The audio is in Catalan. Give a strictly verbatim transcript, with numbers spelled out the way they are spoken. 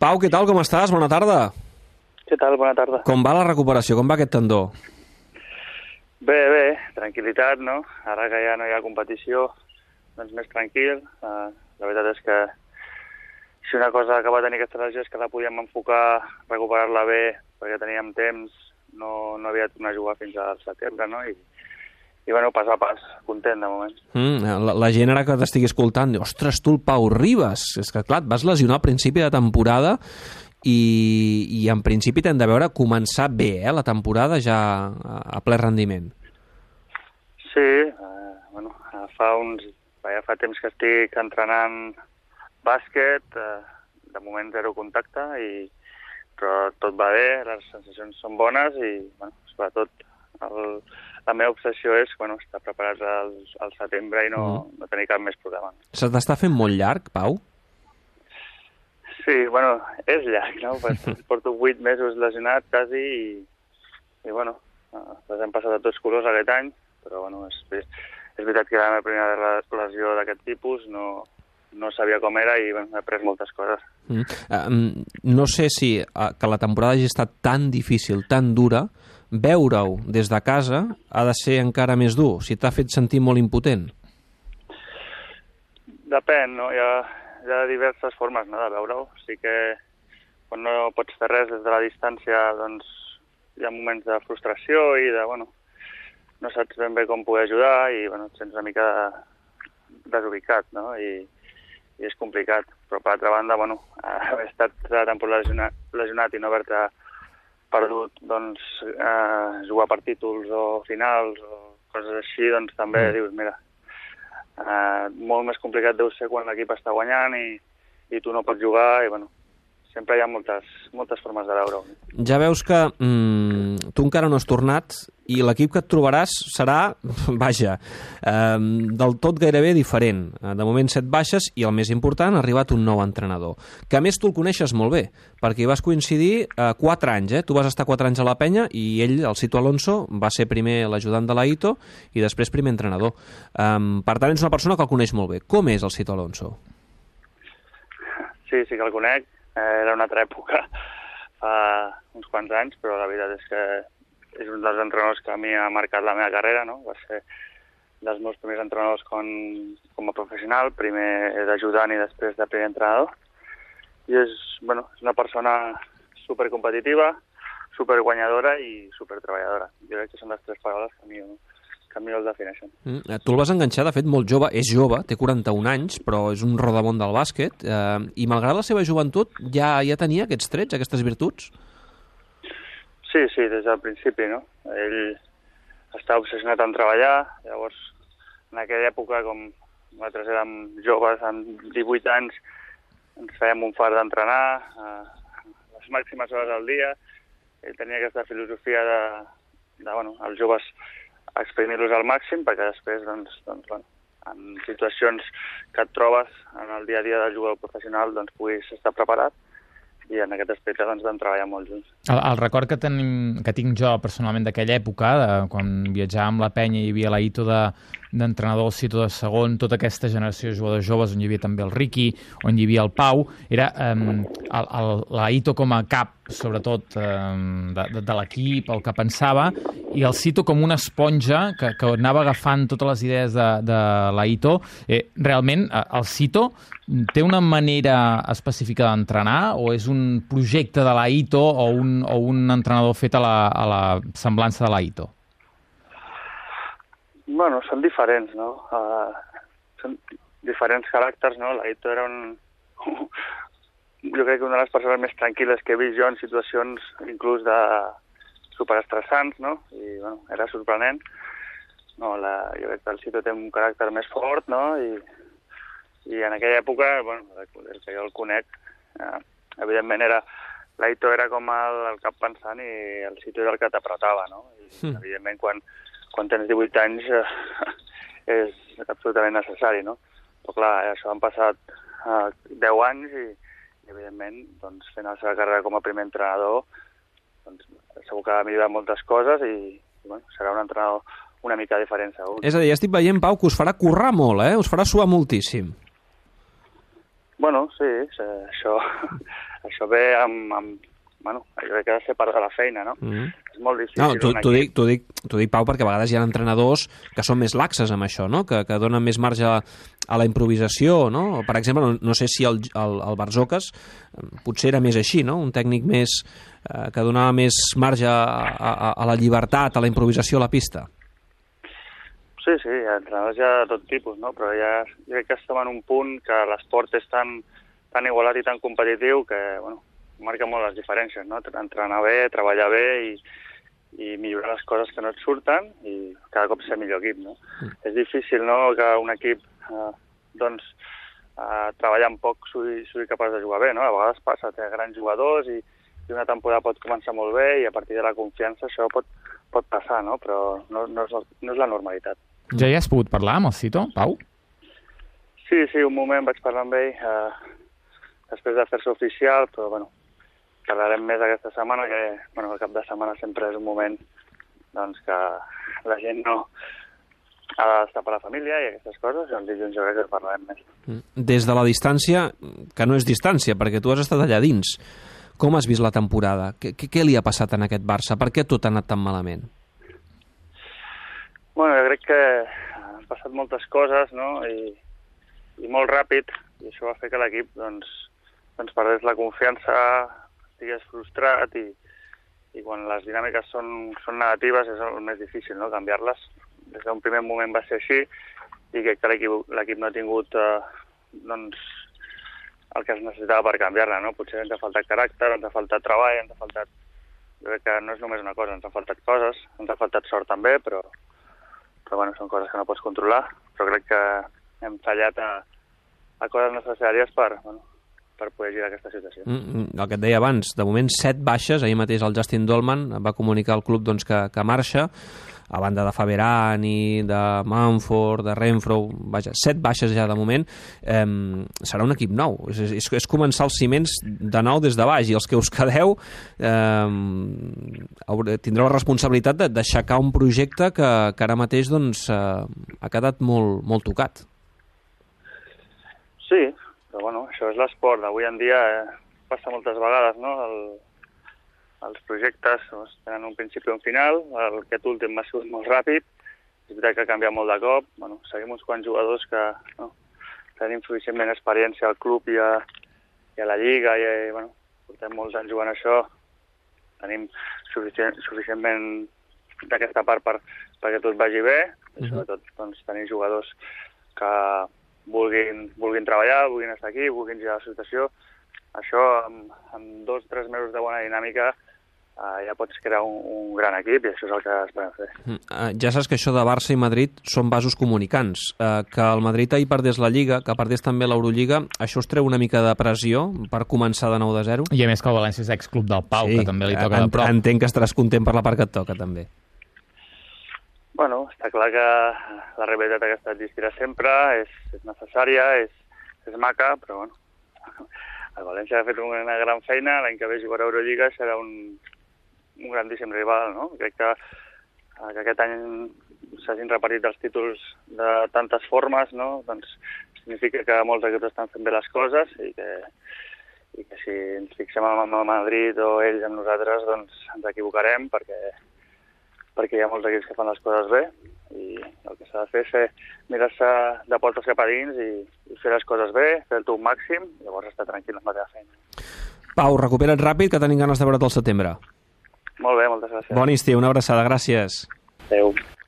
Pau, què tal, com estàs? Bona tarda. Què tal? Bona tarda. Com va la recuperació? Com va aquest tendó? Bé, bé, tranquil·litat, no? Ara que ja no hi ha competició, doncs més tranquil. Uh, la veritat és que si una cosa que va tenir aquesta lesió és que la podíem enfocar, recuperar-la bé, perquè teníem temps, no, no havia tornat a jugar fins al setembre, no? I, i bueno, pas a pas, content de moment. Mm, la, la gent ara que t'estigui escoltant diu, ostres, tu el Pau Ribas, és que clar, et vas lesionar al principi de temporada i, i en principi t'hem de veure començar bé, eh, la temporada ja a, a ple rendiment. Sí, eh, bueno, fa uns... ja fa temps que estic entrenant bàsquet, eh, de moment zero contacte, i, però tot va bé, les sensacions són bones i, bueno, sobretot, el, la meva obsessió és, bueno, estar preparats al, al setembre i no, mm. no tenir cap més problema. Se t'està fent molt llarg, Pau? Sí, bueno, és llarg, no? Porto vuit mesos lesionat, quasi, i, i bueno, les hem passat a tots colors aquest any, però, bueno, és, és veritat que la meva primera lesió d'aquest tipus no, no sabia com era i, bueno, he après moltes coses. Mm. Um, no sé si uh, que la temporada hagi estat tan difícil, tan dura, veure-ho des de casa ha de ser encara més dur, si t'ha fet sentir molt impotent. Depèn, no? Hi ha, hi ha diverses formes, no, de veure-ho. Sí que quan no pots fer res des de la distància, doncs hi ha moments de frustració i de, bueno, no saps ben bé com poder ajudar i, bueno, et sents una mica desubicat, no? I, i és complicat. Però, per altra banda, bueno, haver estat la temporada lesionat, lesionat i no haver-te perdut, doncs, eh, jugar per títols o finals o coses així, doncs també mm. dius, mira, eh, molt més complicat deu ser quan l'equip està guanyant i, i tu no pots jugar i, bueno, sempre hi ha moltes, moltes formes de veure-ho. Ja veus que mm, tu encara no has tornat i l'equip que et trobaràs serà, vaja, eh, del tot gairebé diferent. De moment set baixes i el més important, ha arribat un nou entrenador. Que a més tu el coneixes molt bé, perquè hi vas coincidir eh, quatre anys, eh? Tu vas estar quatre anys a la penya i ell, el Cito Alonso, va ser primer l'ajudant de l'Aito i després primer entrenador. Eh, per tant, ets una persona que el coneix molt bé. Com és el Cito Alonso? Sí, sí que el conec. Eh, era una altra època, fa uns quants anys, però la veritat és que és un dels entrenadors que a mi ha marcat la meva carrera, no? Va ser dels meus primers entrenadors com, com a professional, primer d'ajudant i després de primer entrenador. I és, bueno, és una persona supercompetitiva, superguanyadora i supertreballadora. Jo crec que són les tres paraules que a mi, que a mi el defineixen. Mm, tu el vas enganxar, de fet, molt jove. És jove, té quaranta-un anys, però és un rodamón del bàsquet. Eh, I malgrat la seva joventut, ja, ja tenia aquests trets, aquestes virtuts? Sí, sí, des del principi, no? Ell estava obsessionat en treballar, llavors, en aquella època, com nosaltres érem joves, amb divuit anys, ens fèiem un fart d'entrenar, eh, les màximes hores al dia. Ell tenia aquesta filosofia de, de bueno, els joves exprimir-los al màxim, perquè després, doncs, doncs bueno, en situacions que et trobes en el dia a dia del jugador professional, doncs puguis estar preparat, i en aquest aspecte doncs vam treballar molt junts. El, el record que, tenim, que tinc jo personalment d'aquella època, de, quan viatjàvem amb la penya i hi havia l'Aito de, d'entrenador, el Cito de segon, tota aquesta generació de jugadors joves on hi havia també el Ricky, on hi havia el Pau, era um, l'Aito com a cap, sobretot um, de, de, de l'equip, el que pensava, i el Cito com una esponja que, que anava agafant totes les idees de, de l'Aito. Eh, realment, el Cito té una manera específica d'entrenar o és un projecte de l'Aito o un, o un entrenador fet a la, a la semblança de l'Aito? Bueno, són diferents, no? Uh, són diferents caràcters, no? L'Aito era un... jo crec que una de les persones més tranquil·les que he vist jo en situacions inclús de superestressants, no? I, bueno, era sorprenent. No, la, jo crec que el Cito té un caràcter més fort, no? I, i en aquella època, bueno, des que jo el conec, eh, evidentment era... L'Aito era com el, el cap pensant i el Cito era el que t'apretava, no? I, mm. evidentment, quan, quan tens divuit anys eh, és absolutament necessari, no? Però clar, això han passat eh, deu anys i, i evidentment, doncs, fent la seva carrera com a primer entrenador, doncs, segur que ha millorat moltes coses i, i bueno, serà un entrenador una mica diferent, segur. És a dir, estic veient, Pau, que us farà currar molt, eh? Us farà suar moltíssim. Bueno, sí, això això ve amb, amb bueno, jo crec que ha de ser part de la feina, no? Mm. És molt difícil. No, t'ho dic, dic, dic, Pau, perquè a vegades hi ha entrenadors que són més laxes amb això, no? Que, que donen més marge a, a la improvisació, no? Per exemple, no, no sé si el, el, el Barzocas potser era més així, no? Un tècnic més eh, que donava més marge a, a, a la llibertat, a la improvisació a la pista. Sí, sí, hi ha entrenadors ja de tot tipus, no? Però ja jo crec que estem en un punt que l'esport és tan, tan igualat i tan competitiu que, bueno, marca molt les diferències, no? Entrenar bé, treballar bé i, i millorar les coses que no et surten i cada cop ser millor equip, no? Mm. És difícil, no?, que un equip, eh, doncs, eh, treballant poc sigui, sigui capaç de jugar bé, no? A vegades passa, té grans jugadors i, i una temporada pot començar molt bé i a partir de la confiança això pot, pot passar, no? Però no, no, és, no és la normalitat. Ja hi has pogut parlar amb el Cito, Pau? Sí, sí, un moment vaig parlar amb ell, eh, després de fer-se oficial, però, bueno, parlarem més aquesta setmana, que bueno, el cap de setmana sempre és un moment doncs, que la gent no ha d'estar per la família i aquestes coses, i el dilluns jo crec que parlarem més. Des de la distància, que no és distància, perquè tu has estat allà dins, com has vist la temporada? Què, què li ha passat en aquest Barça? Per què tot ha anat tan malament? Bueno, jo crec que han passat moltes coses, no?, i, i molt ràpid, i això va fer que l'equip doncs, doncs perdés la confiança, estigués frustrat i, i quan les dinàmiques són, són negatives és el més difícil, no?, canviar-les. Des d'un primer moment va ser així i crec que l'equip no ha tingut eh, doncs, el que es necessitava per canviar-la, no? Potser ens ha faltat caràcter, ens ha faltat treball, ens ha faltat... Jo crec que no és només una cosa, ens ha faltat coses, ens ha faltat sort també, però, però bueno, són coses que no pots controlar, però crec que hem fallat a, a coses necessàries per... Bueno, per poder girar aquesta situació. Mm, el que et deia abans, de moment set baixes, ahir mateix el Justin Dolman va comunicar al club doncs, que, que marxa, a banda de Faberani, de Manford, de Renfro, vaja, set baixes ja de moment, eh, serà un equip nou, és, és, és començar els ciments de nou des de baix, i els que us quedeu eh, tindreu la responsabilitat d'aixecar un projecte que, que ara mateix doncs, eh, ha quedat molt, molt tocat. Sí, però bueno, això és l'esport. Avui en dia eh, passa moltes vegades, no? El, els projectes doncs, tenen un principi i un final. El, aquest últim ha sigut molt ràpid. És veritat que ha canviat molt de cop. Bueno, seguim uns quants jugadors que no, tenim suficientment experiència al club i a, i a la Lliga. I, i bueno, portem molts anys jugant això. Tenim suficient, suficientment d'aquesta part per, perquè tot vagi bé. I sobretot doncs, tenir jugadors que vulguin, vulguin treballar, vulguin estar aquí, vulguin girar la situació. Això, amb, amb dos o tres mesos de bona dinàmica, eh, ja pots crear un, un gran equip i això és el que esperem fer. Uh, ja saps que això de Barça i Madrid són vasos comunicants. Uh, que el Madrid ahir perdés la Lliga, que perdés també l'Eurolliga, això us treu una mica de pressió per començar de nou de zero? I a més que el València és exclub del Pau, sí, que també li toca en, de prop. Entenc que estaràs content per la part que et toca, també. Bueno, està clar que la rivalitat aquesta existirà sempre, és, és necessària, és, és maca, però bueno, el València ha fet una gran feina, l'any que ve jugarà a Eurolliga serà un, un grandíssim rival, no? Crec que, que aquest any s'hagin repartit els títols de tantes formes, no? Doncs significa que molts equips estan fent bé les coses i que, i que si ens fixem en el Madrid o ells amb nosaltres, doncs ens equivocarem perquè perquè hi ha molts equips que fan les coses bé i el que s'ha de fer és mirar-se de portes cap a dins i, i fer les coses bé, fer el teu màxim i llavors estar tranquil amb la teva feina. Pau, recupera't ràpid, que tenim ganes de veure't al setembre. Molt bé, moltes gràcies. Bon estiu, una abraçada, gràcies. Adéu.